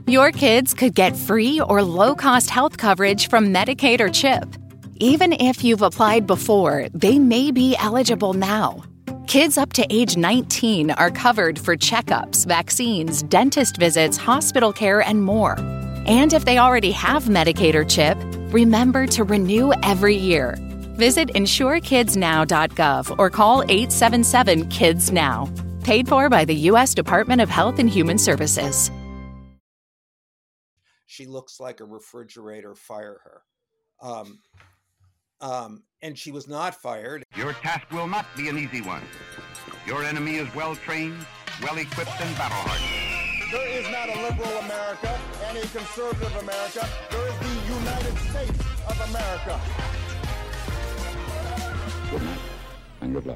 Your kids could get free or low-cost health coverage from Medicaid or CHIP. Even if you've applied before, they may be eligible now. Kids up to age 19 are covered for checkups, vaccines, dentist visits, hospital care, and more. And if they already have Medicaid or CHIP, remember to renew every year. Visit insurekidsnow.gov or call 877-KIDS-NOW. Paid for by the U.S. Department of Health and Human Services. She looks like a refrigerator. Fire her. And she was not fired. Your task will not be an easy one. Your enemy is well-trained, well-equipped, and battle-hardened. There is not a liberal America and a conservative America. There is the United States of America. Good night and good luck.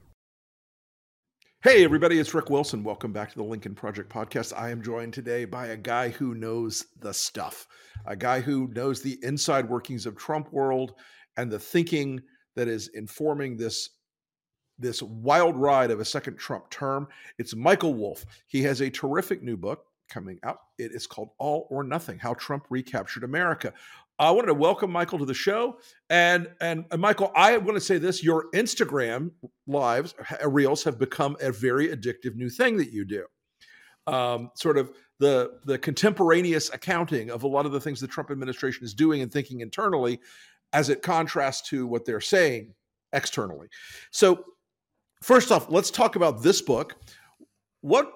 Hey, everybody, it's Rick Wilson. Welcome back to the Lincoln Project podcast. I am joined today by a guy who knows the stuff, a guy who knows the inside workings of Trump world and the thinking that is informing this wild ride of a second Trump term. It's Michael Wolff. He has a terrific new book coming out. It is called All or Nothing: How Trump Recaptured America. I wanted to welcome Michael to the show. And Michael, I want to say this: your Instagram lives, reels, have become a very addictive new thing that you do. Sort of the contemporaneous accounting of a lot of the things the Trump administration is doing and thinking internally, as it contrasts to what they're saying externally. So first off, let's talk about this book. Where's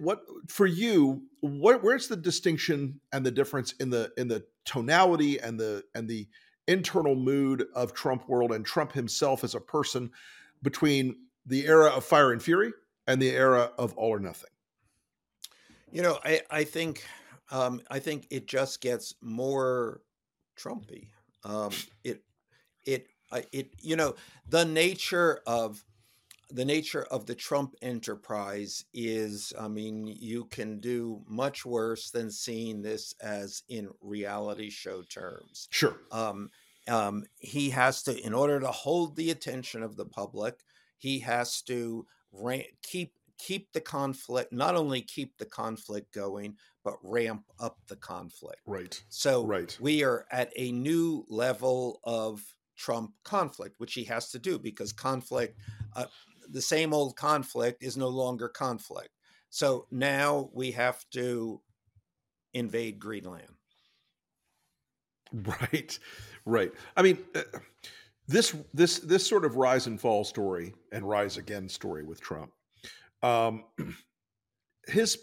the distinction and the difference in the tonality and the internal mood of Trump world and Trump himself as a person between the era of Fire and Fury and the era of All or Nothing? You know, I think it just gets more Trumpy. The nature of the Trump enterprise is, I mean, you can do much worse than seeing this as in reality show terms. Sure. He has to, in order to hold the attention of the public, he has to keep the conflict, not only keep the conflict going, but ramp up the conflict. Right. So we are at a new level of Trump conflict, which he has to do because conflict, the same old conflict is no longer conflict. So now we have to invade Greenland. Right. I mean, this sort of rise and fall story and rise again story with Trump. His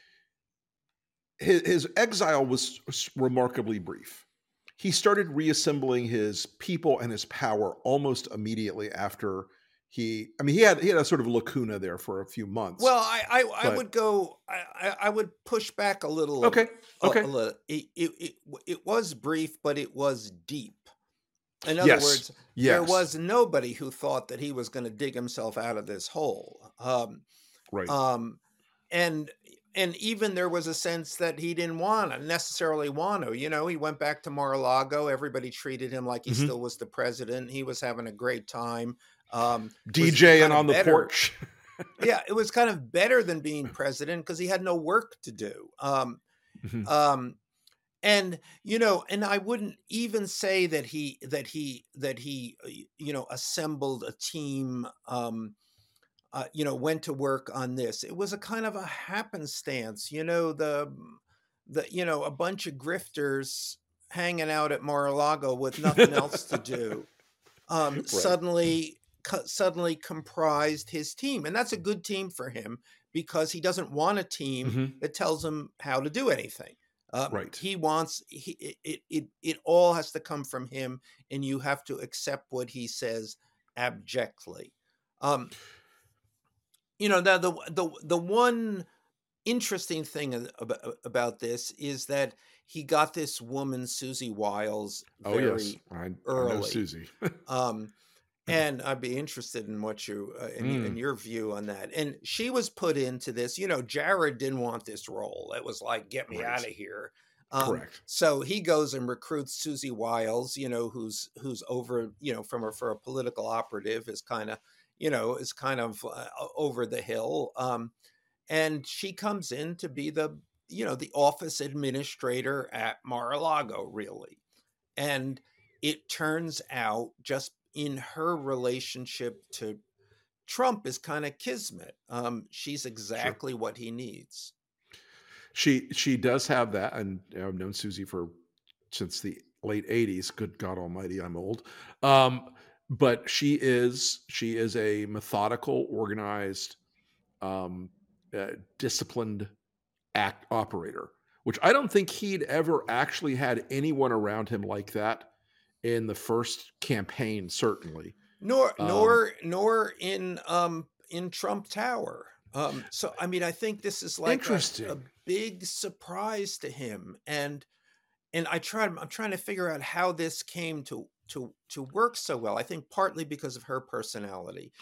exile was remarkably brief. He started reassembling his people and his power almost immediately after he had a sort of lacuna there for a few months. Well, I would push back a little. Okay. A little. It was brief, but it was deep. In other words, there was nobody who thought that he was going to dig himself out of this hole. And even there was a sense that he didn't necessarily want to. You know, he went back to Mar-a-Lago. Everybody treated him like he still was the president. He was having a great time. DJing on the porch. Yeah, it was kind of better than being president because he had no work to do. And I wouldn't even say that he assembled a team. Went to work on this. It was a kind of a happenstance, a bunch of grifters hanging out at Mar-a-Lago with nothing else to do, suddenly comprised his team. And that's a good team for him because he doesn't want a team that tells him how to do anything. He wants, it all has to come from him, and you have to accept what he says abjectly. Now the one interesting thing about this is that he got this woman, Susie Wiles, very early. I know Susie. And I'd be interested in what in your view on that. And she was put into this. Jared didn't want this role. It was like, get me out of here. Correct. So he goes and recruits Susie Wiles, who's over, for a political operative is kind of over the hill. And she comes in to be the the office administrator at Mar-a-Lago, really. And it turns out, just in her relationship to Trump, is kind of kismet. She's exactly what he needs. She does have that, and I've known Susie since the late 80s. Good God Almighty, I'm old. But she is a methodical, organized, disciplined operator, which I don't think he'd ever actually had anyone around him like that in the first campaign, certainly. Nor in Trump Tower. So I mean, I think this is like a big surprise to him, and I'm trying to figure out how this came to work so well. I think partly because of her personality.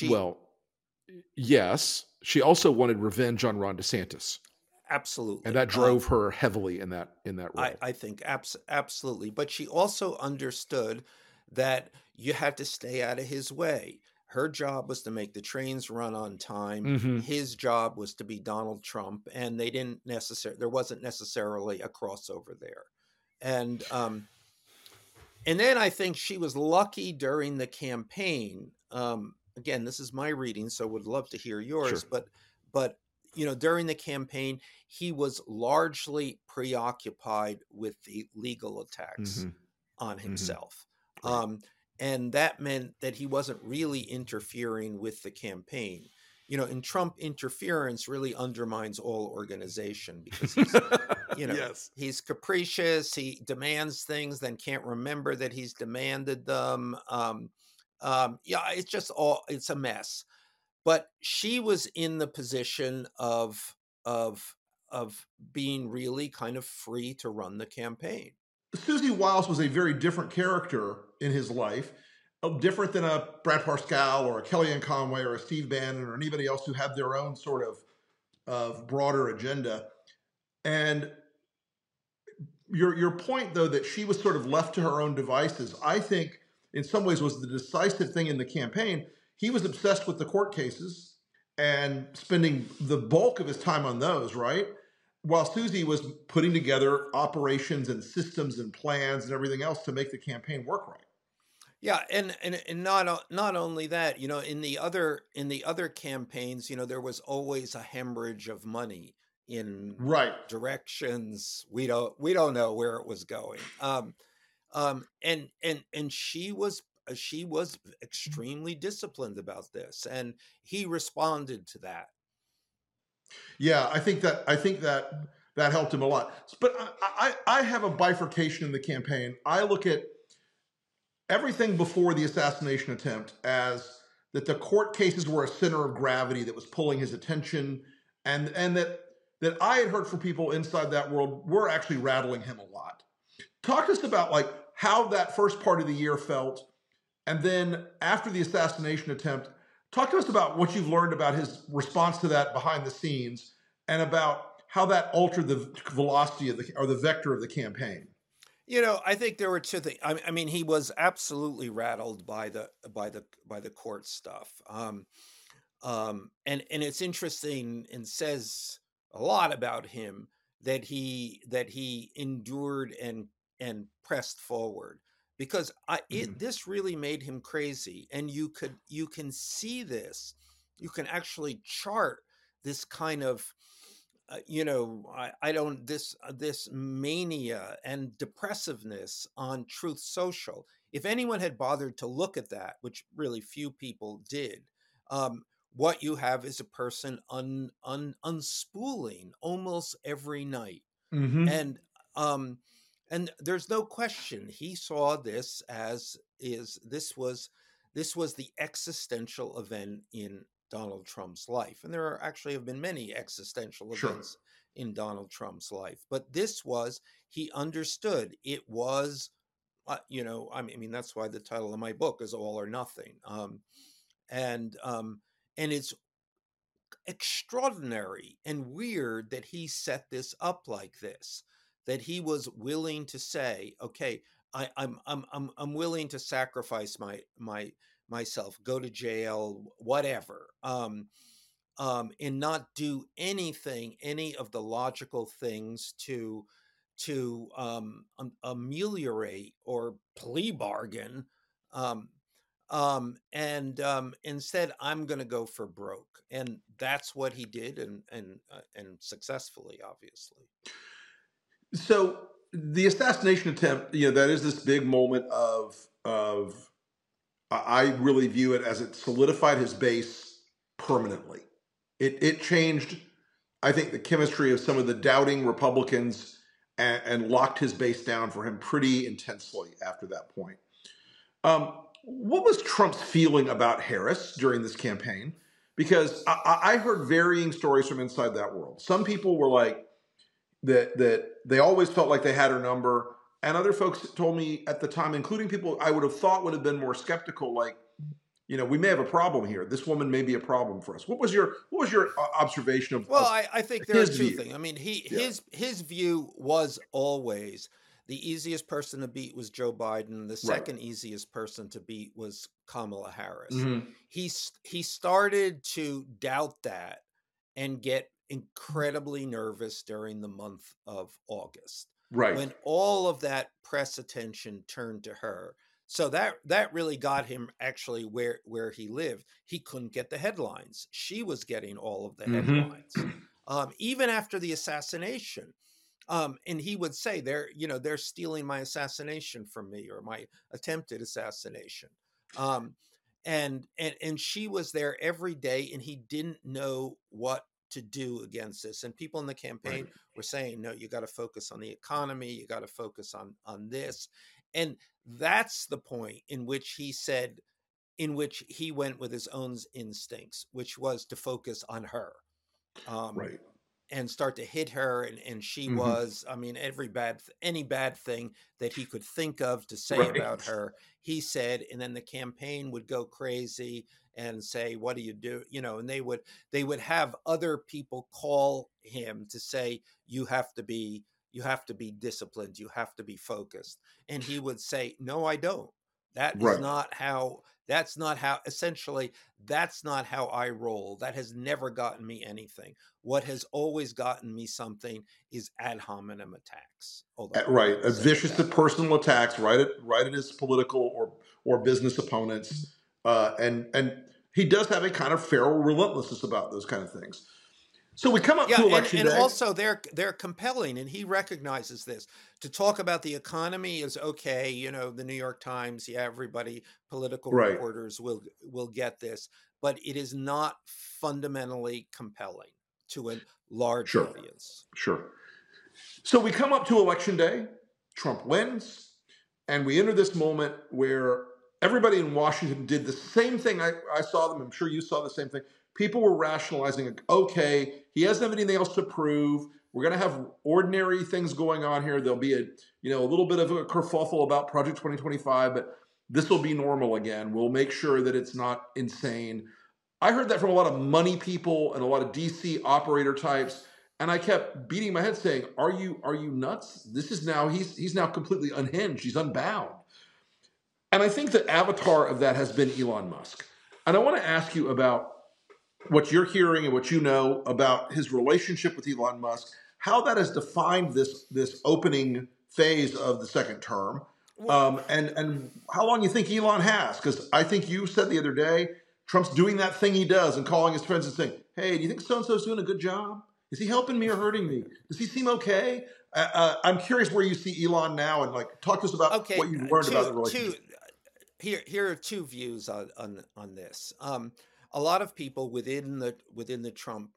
Yes, she also wanted revenge on Ron DeSantis. Absolutely. And that drove her heavily in that role. I think absolutely. But she also understood that you had to stay out of his way. Her job was to make the trains run on time. Mm-hmm. His job was to be Donald Trump, and there wasn't necessarily a crossover there. And then I think she was lucky during the campaign. Again, this is my reading, so would love to hear yours. Sure. But during the campaign, he was largely preoccupied with the legal attacks on himself. Mm-hmm. And that meant that he wasn't really interfering with the campaign. And Trump interference really undermines all organization, because he's, yes. He's capricious. He demands things, then can't remember that he's demanded them. It's a mess. But she was in the position of being really kind of free to run the campaign. Susie Wiles was a very different character in his life, different than a Brad Parscale or a Kellyanne Conway or a Steve Bannon or anybody else who had their own sort of broader agenda. And your point, though, that she was sort of left to her own devices, I think in some ways was the decisive thing in the campaign. He was obsessed with the court cases and spending the bulk of his time on those, right? While Susie was putting together operations and systems and plans and everything else to make the campaign work right. Yeah, and not only that, in the other campaigns, there was always a hemorrhage of money in directions we don't know where it was going. And she was extremely disciplined about this, and he responded to that. Yeah, I think that helped him a lot. But I have a bifurcation in the campaign. I look at everything before the assassination attempt as that the court cases were a center of gravity that was pulling his attention, and that I had heard from people inside that world were actually rattling him a lot. Talk to us about like how that first part of the year felt, and then after the assassination attempt, talk to us about what you've learned about his response to that behind the scenes, and about how that altered the velocity or the vector of the campaign. I think there were two things. I mean, he was absolutely rattled by the court stuff. And it's interesting, and says a lot about him that he endured and pressed forward, because this really made him crazy. And you can see this. You can actually chart this kind of this mania and depressiveness on Truth Social. If anyone had bothered to look at that, which really few people did, what you have is a person unspooling almost every night. Mm-hmm. And there's no question he saw this this was the existential event in Donald Trump's life. And there actually have been many existential events in Donald Trump's life. But this was, he understood it was, I mean, that's why the title of my book is All or Nothing. And it's extraordinary and weird that he set this up like this, that he was willing to say, okay, I'm willing to sacrifice myself, go to jail, whatever. and not do any of the logical things to ameliorate or plea bargain. And instead, I'm going to go for broke, and that's what he did, and successfully, obviously. So the assassination attempt, that is this big moment of I really view it as it solidified his base permanently. It changed, I think, the chemistry of some of the doubting Republicans and locked his base down for him pretty intensely after that point. What was Trump's feeling about Harris during this campaign? Because I heard varying stories from inside that world. Some people were like that they always felt like they had her number, and other folks told me at the time, including people I would have thought would have been more skeptical, like, we may have a problem here. This woman may be a problem for us. What was your observation of? Well, I think there are two view? things. I mean, his view was always the easiest person to beat was Joe Biden. The second easiest person to beat was Kamala Harris. Mm-hmm. He started to doubt that and get incredibly nervous during the month of August, when all of that press attention turned to her. So that really got him actually where he lived. He couldn't get the headlines. She was getting all of the headlines, even after the assassination. And he would say, they're stealing my assassination from me, or my attempted assassination. And she was there every day, and he didn't know what to do against this. And people in the campaign were saying, no, you got to focus on the economy. You got to focus on this. And that's the point in which he went with his own instincts, which was to focus on her. And start to hit her, and she was, I mean, any bad thing that he could think of to say about her, he said, and then the campaign would go crazy and say, what do you do? And they would have other people call him to say, you have to be disciplined, you have to be focused. And he would say, no, I don't. That's not how essentially, that's not how I roll. That has never gotten me anything. What has always gotten me something is ad hominem attacks. Vicious personal attacks, right at his political or business opponents. And he does have a kind of feral relentlessness about those kind of things. So we come up to election day. And also they're compelling, and he recognizes this. To talk about the economy is okay, the New York Times, everybody, political reporters will get this, but it is not fundamentally compelling to a large audience. Sure. So we come up to election day, Trump wins, and we enter this moment where everybody in Washington did the same thing. I saw them, I'm sure you saw the same thing. People were rationalizing, okay, he doesn't have anything else to prove. We're going to have ordinary things going on here. There'll be a little bit of a kerfuffle about Project 2025, but this will be normal again. We'll make sure that it's not insane. I heard that from a lot of money people and a lot of DC operator types, and I kept beating my head saying, "Are you nuts? This is now he's now completely unhinged. He's unbound." And I think the avatar of that has been Elon Musk. And I want to ask you about what you're hearing and what you know about his relationship with Elon Musk, how that has defined this opening phase of the second term, and how long you think Elon has. Because I think you said the other day, Trump's doing that thing he does and calling his friends and saying, hey, do you think so-and-so's doing a good job? Is he helping me or hurting me? Does he seem okay? I'm curious where you see Elon now, and talk to us about what you've learned about the relationship. Here are two views on this. A lot of people within the Trump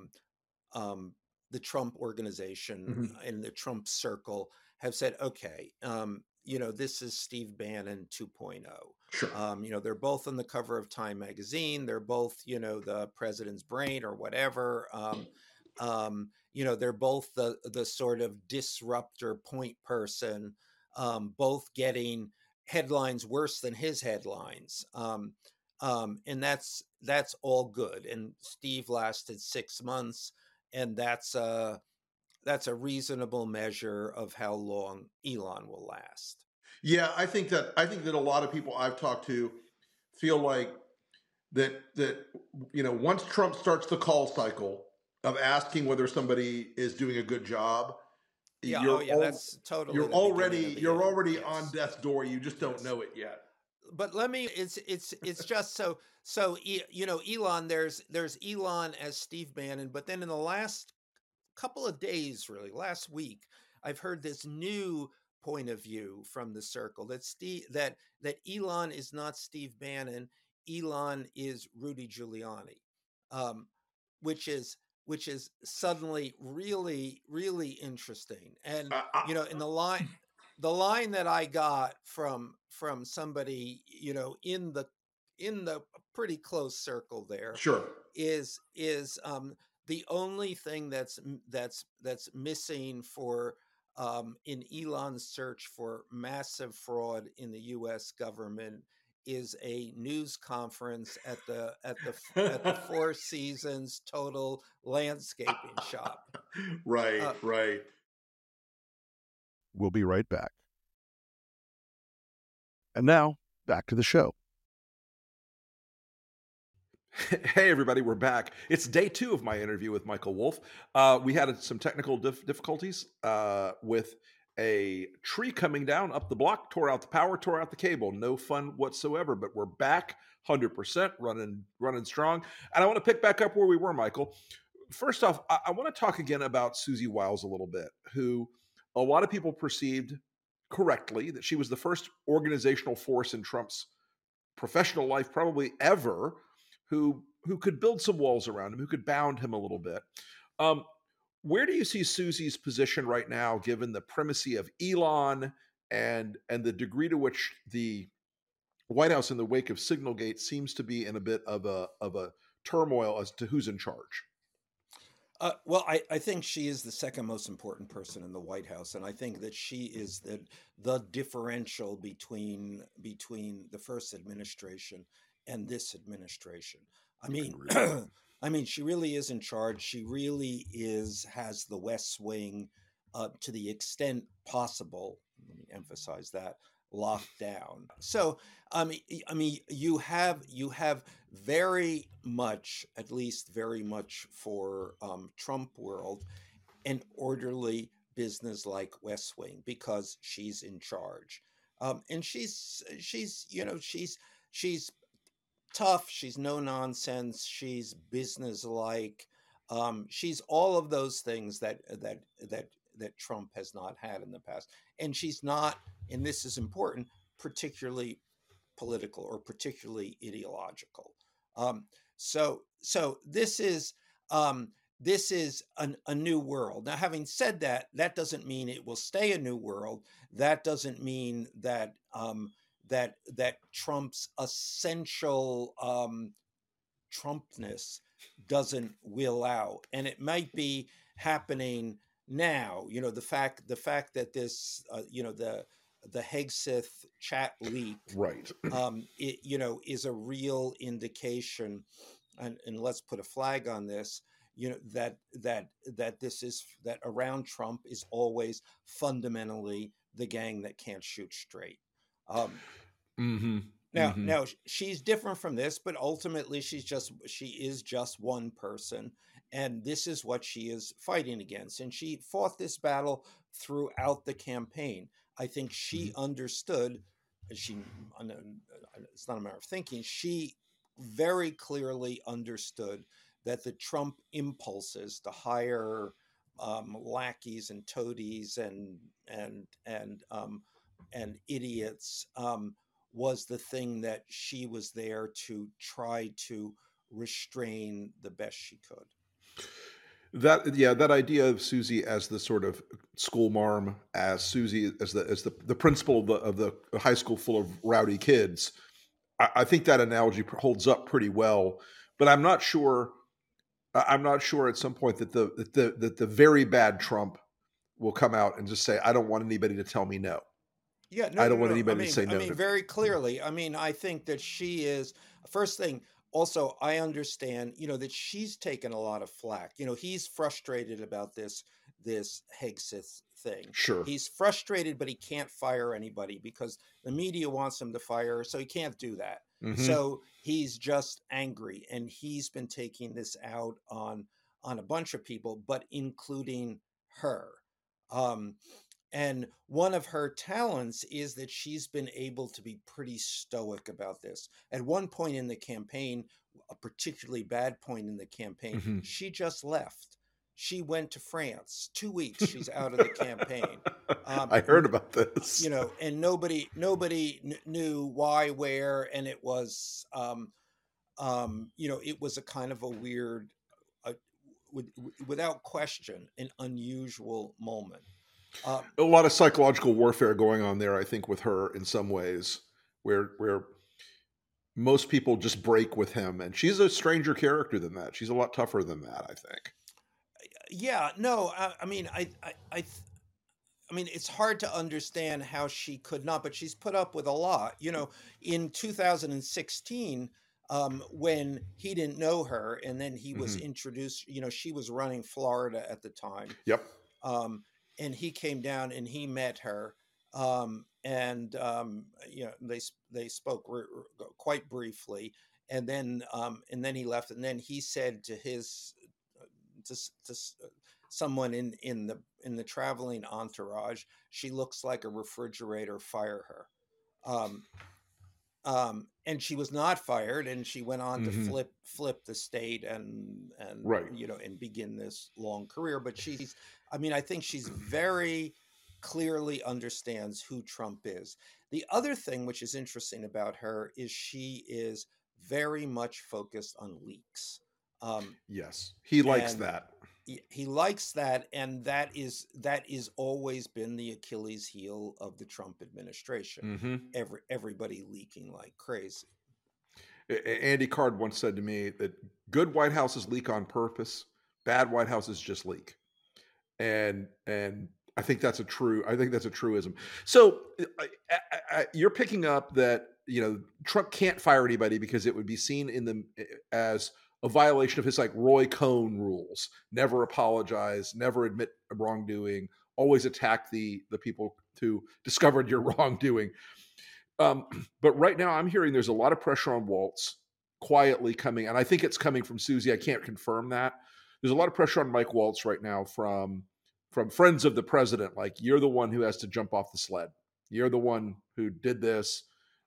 organization and the Trump circle have said, okay, this is Steve Bannon 2.0. Sure. They're both on the cover of Time magazine. They're both, the president's brain or whatever. They're both the sort of disruptor point person, both getting headlines worse than his headlines. And that's all good. And Steve lasted 6 months, and that's a reasonable measure of how long Elon will last. Yeah, I think that a lot of people I've talked to feel like that once Trump starts the call cycle of asking whether somebody is doing a good job, that's totally. You're already yes. on death's door. You just don't know it yet. But it's just so Elon. There's Elon as Steve Bannon, but then in the last couple of days, really last week, I've heard this new point of view from the circle that Elon is not Steve Bannon. Elon is Rudy Giuliani, which is suddenly really, really interesting. And in the line that I got from somebody in the pretty close circle there, sure, is the only thing that's missing for in Elon's search for massive fraud in the U.S. government is a news conference at the Four Seasons Total Landscaping Shop. Right. We'll be right back. And now, back to the show. Hey, everybody, we're back. It's day 2 of my interview with Michael Wolff. We had some technical difficulties with a tree coming down up the block, tore out the power, tore out the cable. No fun whatsoever, but we're back 100%, running strong. And I want to pick back up where we were, Michael. First off, I want to talk again about Susie Wiles a little bit, who a lot of people perceived correctly that she was the first organizational force in Trump's professional life, probably ever, who could build some walls around him, who could bound him a little bit. Where do you see Susie's position right now, given the primacy of Elon and the degree to which the White House, in the wake of Signalgate, seems to be in a bit of a turmoil as to who's in charge? Well, I think she is the second most important person in the White House, and I think that she is the differential between the first administration and this administration. I mean, she really is in charge. She really has the West Wing to the extent possible. Let me emphasize that, locked down. So, I mean, you have very much, at least very much for Trump world, an orderly business-like West Wing because she's in charge, and she's tough. She's no nonsense. She's business-like. She's all of those things that Trump has not had in the past, and she's not. And this is important, particularly political or particularly ideological. So this is a new world. Now, having said that, that doesn't mean it will stay a new world. That doesn't mean that that Trump's essential Trumpness doesn't will out, and it might be happening now. The fact that this the Hegseth chat leak, right, is a real indication, and let's put a flag on this. That around Trump is always fundamentally the gang that can't shoot straight. Now she's different from this, but ultimately she is just one person, and this is what she is fighting against. And she fought this battle throughout the campaign. I think she understood. It's not a matter of thinking. She very clearly understood that the Trump impulses to hire lackeys and toadies and idiots was the thing that she was there to try to restrain the best she could. That idea of Susie as the sort of school marm, as Susie as the principal of the high school full of rowdy kids, I think that analogy holds up pretty well. But I'm not sure at some point that the very bad Trump will come out and just say, I don't want anybody to tell me no. Yeah, I don't want anybody to say no. I mean, very clearly. I mean, I think that she is, first thing, also, I understand, that she's taken a lot of flack. He's frustrated about this Hegseth thing. Sure. He's frustrated, but he can't fire anybody because the media wants him to fire, so he can't do that. So he's just angry, and he's been taking this out on a bunch of people, but including her. And one of her talents is that she's been able to be pretty stoic about this. At one point in the campaign, a particularly bad point in the campaign, she just left. She went to France. 2 weeks she's out of the campaign. I heard about this. And nobody knew why, where, and it was, it was a kind of a weird, without question, an unusual moment. A lot of psychological warfare going on there, I think, with her in some ways, where most people just break with him, and she's a stranger character than that. She's a lot tougher than that, I think. Yeah, no, I mean, it's hard to understand how she could not, but she's put up with a lot. In 2016, when he didn't know her, and then he was introduced. She was running Florida at the time. Yep. And he came down and he met her, and they spoke quite briefly, and then he left, and then he said to his to someone in the traveling entourage, "She looks like a refrigerator. Fire her." And she was not fired, and she went on to flip the state and right. And begin this long career. But I think she's very clearly understands who Trump is. The other thing which is interesting about her is she is very much focused on leaks. Yes, he likes that. He likes that, and that is always been the Achilles heel of the Trump administration. Everybody leaking like crazy. Andy Card once said to me that good White Houses leak on purpose, bad White Houses just leak, and I think that's a truism. So you're picking up that Trump can't fire anybody because it would be seen as a violation of his Roy Cohn rules: never apologize, never admit wrongdoing, always attack the people who discovered your wrongdoing. But right now I'm hearing there's a lot of pressure on Waltz quietly coming, and I think it's coming from Susie. I can't confirm that. There's a lot of pressure on Mike Waltz right now from friends of the president. Like, you're the one who has to jump off the sled. You're the one who did this.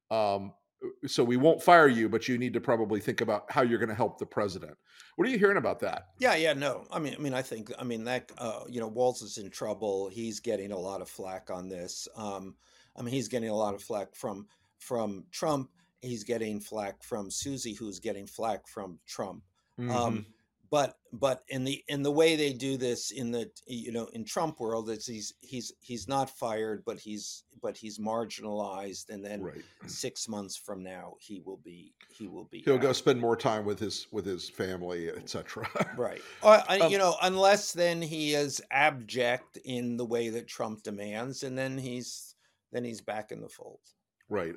So we won't fire you, but you need to probably think about how you're going to help the president. What are you hearing about that? Yeah, no. I think that Waltz is in trouble. He's getting a lot of flack on this. He's getting a lot of flack from Trump. He's getting flack from Susie, who's getting flack from Trump. But in the way they do this in Trump world, is he's not fired, but he's marginalized, and then 6 months from now he'll go spend more time with his family, etc. Right. Unless then he is abject in the way that Trump demands, and then he's back in the fold. Right.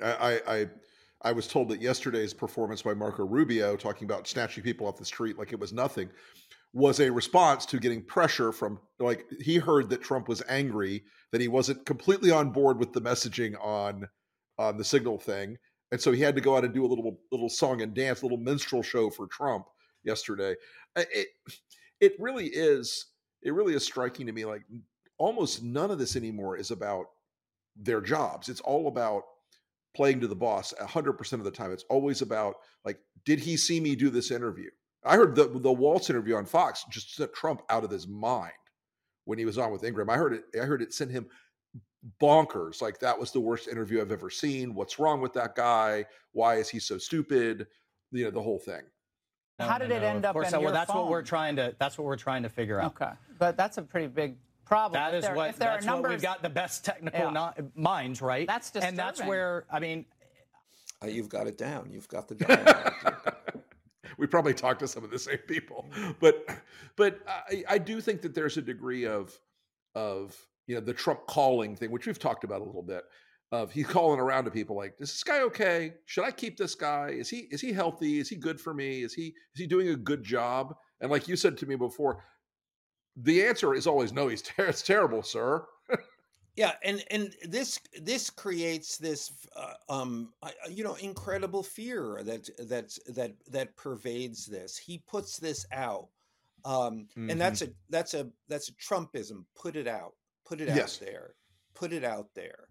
I was told that yesterday's performance by Marco Rubio, talking about snatching people off the street like it was nothing, was a response to getting pressure from, he heard that Trump was angry, that he wasn't completely on board with the messaging on the Signal thing. And so he had to go out and do a little song and dance, a little minstrel show for Trump yesterday. It really is striking to me, almost none of this anymore is about their jobs. It's all about playing to the boss 100% of the time. It's always about, did he see me do this interview? I heard the Waltz interview on Fox just set Trump out of his mind when he was on with Ingraham. I heard it sent him bonkers. That was the worst interview I've ever seen. What's wrong with that guy? Why is he so stupid? The whole thing. How did it end up in your that's phone? what we're trying to figure out. Okay, but that's a pretty big problem. That is that's what we've got the best technical minds, right? That's disturbing. And that's where, you've got it down. You've got the dialogue. We probably talked to some of the same people, but I do think that there's a degree of the Trump calling thing, which we've talked about a little bit. Of he's calling around to people like, is this guy okay? Should I keep this guy? Is he healthy? Is he good for me? Is he doing a good job? And like you said to me before, the answer is always no. It's terrible, sir. Yeah, and this creates this incredible fear that pervades this. He puts this out, and that's a Trumpism. Put it out. Put it out Yes. there. Put it out there.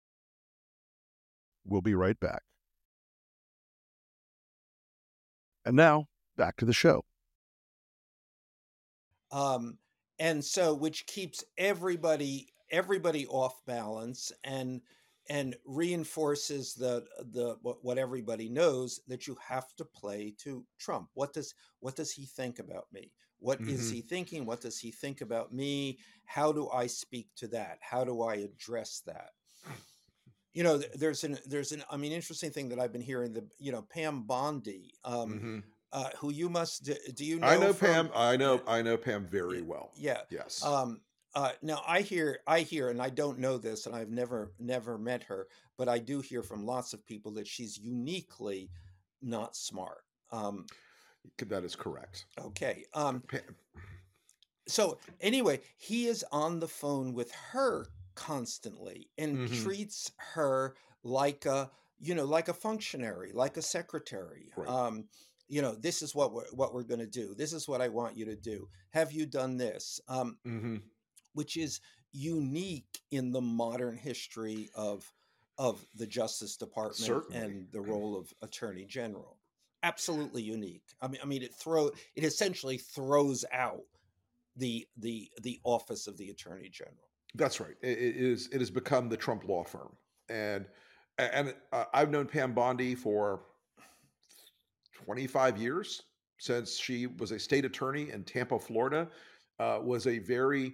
We'll be right back. And now, back to the show. And so, which keeps everybody off balance and reinforces what everybody knows, that you have to play to Trump. What does he think about me? What is he thinking? What does he think about me? How do I speak to that? How do I address that? There's an interesting thing that I've been hearing. Pam Bondi, who you must do you know? I know Pam. I know Pam very well. Yeah. Yes. Now I hear, and I don't know this, and I've never met her, but I do hear from lots of people that she's uniquely not smart. That is correct. Okay. So anyway, he is on the phone with her constantly and treats her like a functionary, like a secretary. Right. This is what we're going to do. This is what I want you to do. Have you done this? Which is unique in the modern history of the Justice Department. Certainly. And the role of Attorney General. Absolutely unique. I mean, it essentially throws out the office of the Attorney General. That's right. It has become the Trump law firm, and I've known Pam Bondi for 25 years, since she was a state attorney in Tampa, Florida. Was a very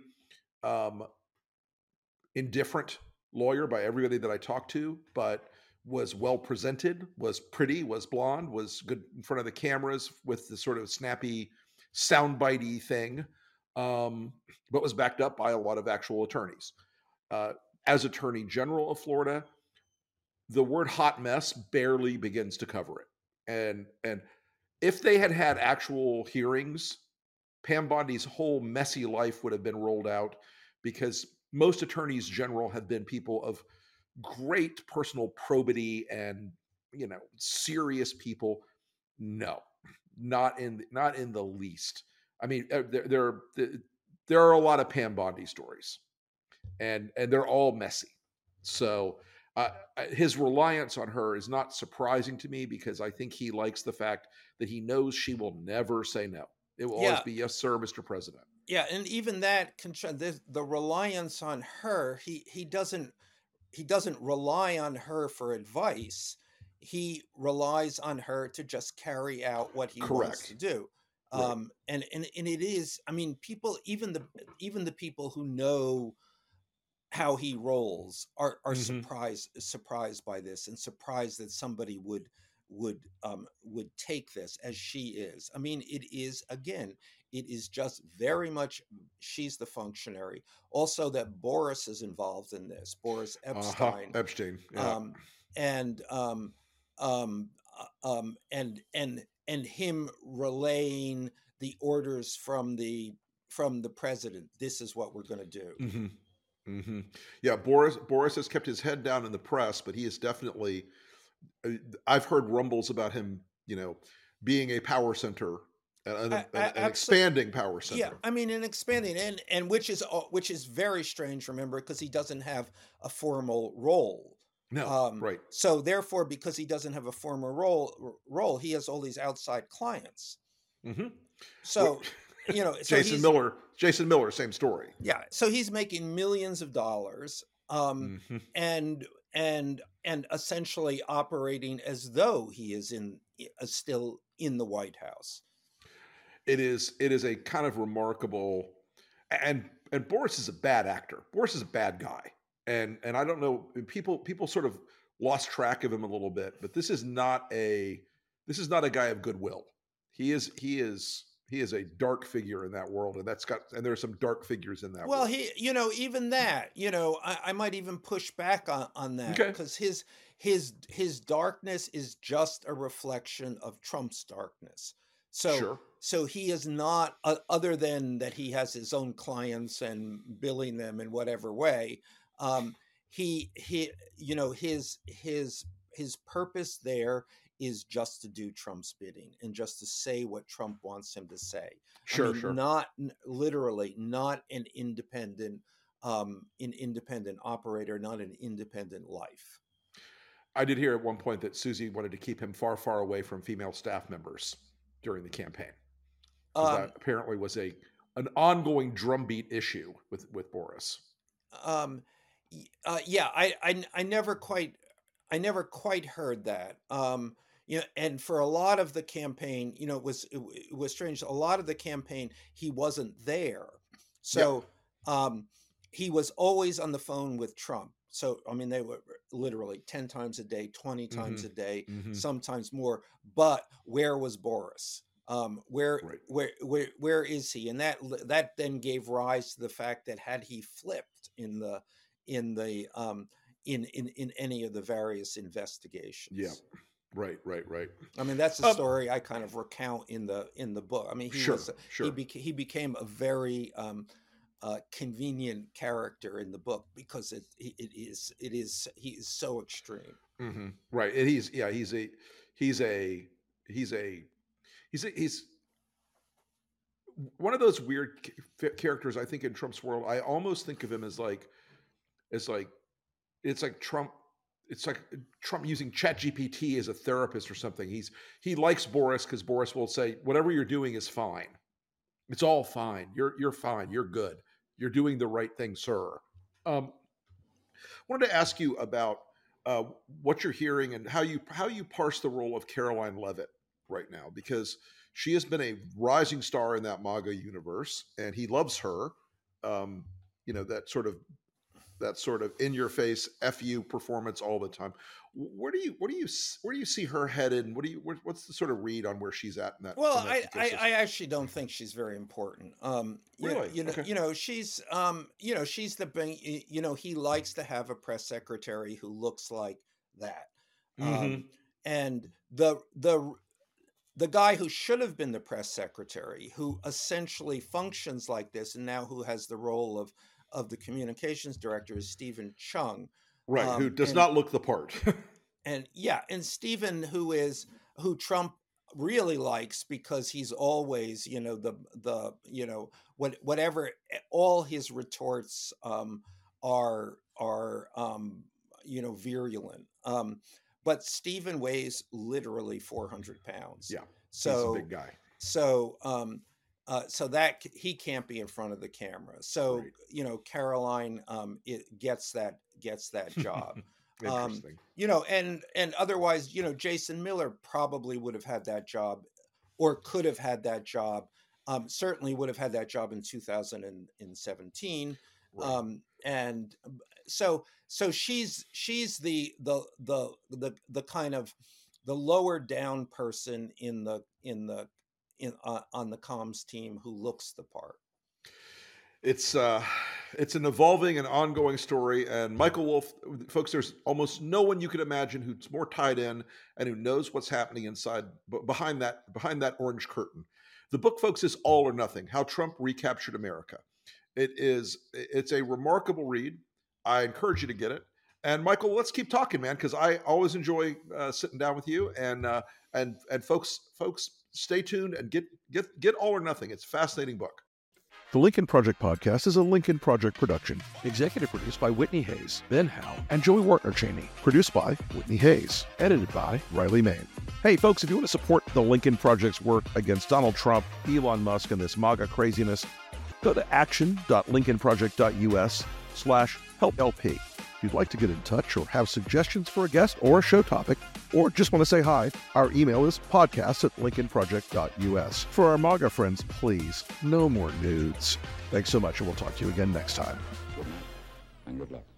indifferent lawyer by everybody that I talked to, but was well presented, was pretty, was blonde, was good in front of the cameras with the sort of snappy, soundbitey thing, but was backed up by a lot of actual attorneys. As Attorney General of Florida, the word hot mess barely begins to cover it. And if they had had actual hearings, Pam Bondi's whole messy life would have been rolled out, because most attorneys general have been people of great personal probity and, serious people. No, not in the least. I mean, there are a lot of Pam Bondi stories, and they're all messy. So his reliance on her is not surprising to me, because I think he likes the fact that he knows she will never say no. It will always be, yes, sir, Mr. President. Yeah, and even that, the reliance on her, he doesn't rely on her for advice. He relies on her to just carry out what he wants to do. Right. And it is, I mean, people, even the people who know how he rolls are surprised by this, and surprised that somebody would take this as she is. I mean, it is just very much, she's the functionary. Also, that Boris is involved in this. Boris Epstein. Epstein. Yeah. And him relaying the orders from the president. This is what we're going to do. Yeah, Boris has kept his head down in the press, but he is definitely. I've heard rumbles about him, being a power center, an expanding power center. Yeah, I mean, an expanding, and which is very strange. Remember, because he doesn't have a formal role. No, right. So therefore, because he doesn't have a formal role, he has all these outside clients. So, Jason Miller, same story. Yeah, so he's making millions of dollars, and essentially operating as though he is still in the White House. It is a kind of remarkable, and Boris is a bad actor. Boris is a bad guy. And I don't know, people sort of lost track of him a little bit, but this is not a guy of goodwill. He is a dark figure in that world, and there's some dark figures in that world. Well, even that, I might even push back on that, because his darkness is just a reflection of Trump's darkness. So he is not, other than that he has his own clients and billing them in whatever way. He you know, his purpose there is just to do Trump's bidding and just to say what Trump wants him to say. Sure. Not literally, not an independent operator, not an independent life. I did hear at one point that Susie wanted to keep him far, far away from female staff members during the campaign. That apparently was an ongoing drumbeat issue with Boris. Yeah, I never quite heard that. You know, and for a lot of the campaign, you know, it was strange. A lot of the campaign, he wasn't there. So he was always on the phone with Trump. So, I mean, they were literally 10 times a day, 20 times a day, sometimes more. But where was Boris? Where is he? And that then gave rise to the fact that had he flipped in any of the various investigations. Yeah. Right. I mean, that's a story I kind of recount in the book. I mean, he became a very convenient character in the book because he is so extreme. Mm-hmm. Right. And he's one of those weird characters. I think in Trump's world, I almost think of him as like Trump. It's like Trump using ChatGPT as a therapist or something. He likes Boris because Boris will say, whatever you're doing is fine. It's all fine. You're fine. You're good. You're doing the right thing, sir. Wanted to ask you about what you're hearing and how you parse the role of Karoline Leavitt right now, because she has been a rising star in that MAGA universe, and he loves her. You know, that sort of in your face FU performance all the time. Where do you see her headed? What's the sort of read on where she's at in that? Well, I actually don't think she's very important. Really? You know, she's she's the, you know, he likes to have a press secretary who looks like that. And the guy who should have been the press secretary, who essentially functions like this and now who has the role of the communications director, is Stephen Chung. Right, who does not look the part. and Stephen, who Trump really likes because he's always, you know, whatever, all his retorts are you know, virulent. But Stephen weighs literally 400 pounds. Yeah, so he's a big guy. So so that he can't be in front of the camera. So right. You know, Karoline it gets that job. Interesting. You know, and otherwise, you know, Jason Miller probably would have had that job, or could have had that job. Certainly would have had that job in 2017. Right. And so she's the kind of the lower down person on the comms team who looks the part. It's an evolving and ongoing story. And Michael Wolff, folks, there's almost no one you could imagine who's more tied in and who knows what's happening inside, behind that orange curtain. The book, folks, is All or Nothing: How Trump Recaptured America. It's a remarkable read. I encourage you to get it. And Michael, let's keep talking, man, because I always enjoy sitting down with you. And folks, stay tuned and get All or Nothing. It's a fascinating book. The Lincoln Project Podcast is a Lincoln Project production. Executive produced by Whitney Hayes, Ben Howe, and Joey Wartner-Cheney. Produced by Whitney Hayes. Edited by Riley Main. Hey, folks, if you want to support the Lincoln Project's work against Donald Trump, Elon Musk, and this MAGA craziness, go to action.lincolnproject.us/helplp. If you'd like to get in touch or have suggestions for a guest or a show topic, or just want to say hi, our email is podcast@lincolnproject.us. For our MAGA friends, please, no more nudes. Thanks so much, and we'll talk to you again next time. Good night, and good luck.